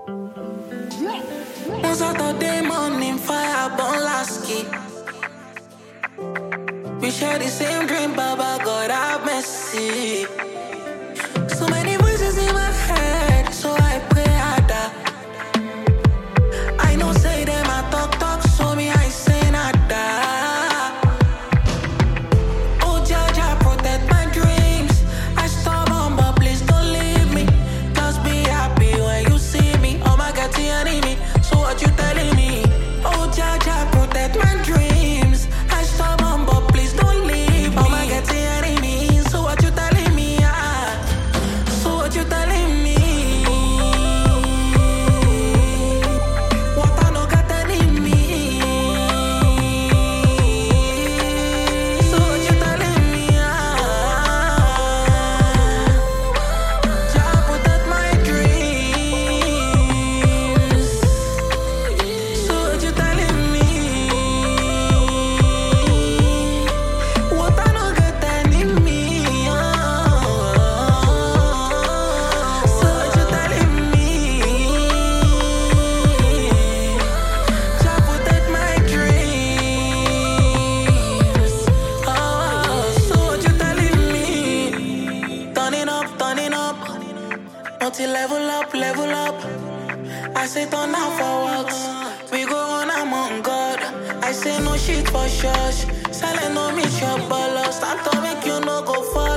One Saturday morning, fire burn last key. We share the same dream, Baba God have mercy. So many voices in my head, so I pray harder. I know say them I talk, so me I say nada. Oh Jaja, protect my dreams. I stubborn, but please don't leave me. Just be happy when you see me. Oh my God, the enemy. So what you telling me? Oh Jaja, protect my dreams. I stubborn, but please don't leave me. Oh my God, the enemy. So what you telling me? So what you telling me? What I no got enemy. So what you telling me? Jah protect my dreams. So what you telling me? What I no got enemy. So what you telling me? Jah protect my dreams. So what you telling me? Turning up, level up. I say turn out for works. We go on among God. I say no shit for shush. Silent no meet your bolos. Time to make you no go for